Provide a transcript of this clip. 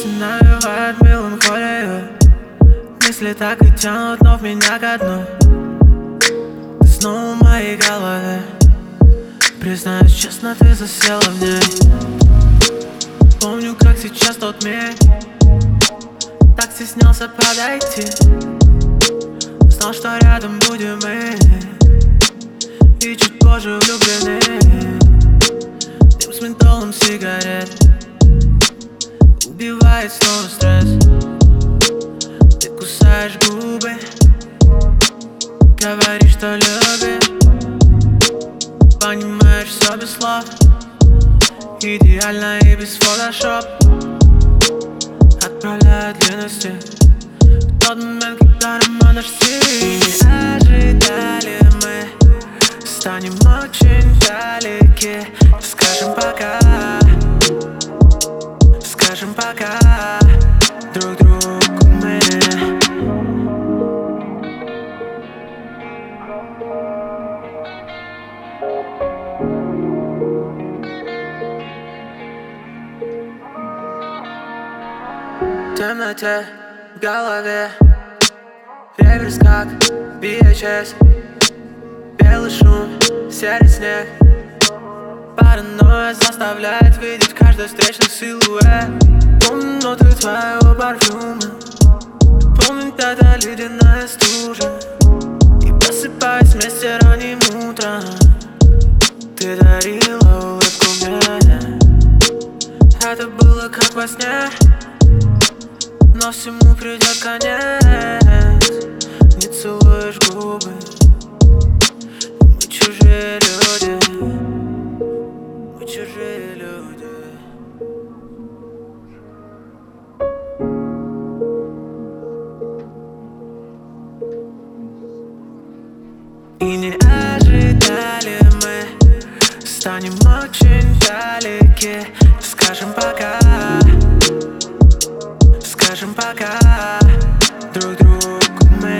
Часто навевает меланхолию. Мысли так и тянут, но в меня ко дну. Ты снова в моей голове. Признаюсь честно, ты засела в ней. Помню, как сейчас тот миг. Так стеснялся подойти. Знал, что рядом будем мы. И чуть позже влюблены. Дым с ментолом сигарет убивает снова стресс. Ты кусаешь губы, говоришь, что любишь. Понимаешь все без слов. Идеально и без фотошоп. Отправляю длинности в тот момент, когда роман наш стиль. Не ожидали мы, станем очень далеки. Скажем пока, скажем пока друг другу мы. В темноте в голове реверс как VHS. Белый шум, серый снег. Паранойя заставляет видеть каждый встречный силуэт. Помню ноты твоего парфюма. Помню та ледяная стужа. И просыпаюсь вместе ранним утром. Ты дарила улыбку мне. Это было как во сне. Но всему придет конец. Не целуешь губы. Мы чужие люди. Мы чужие люди. И не ожидали мы, станем очень далеки. Скажем пока, скажем пока друг другу мы.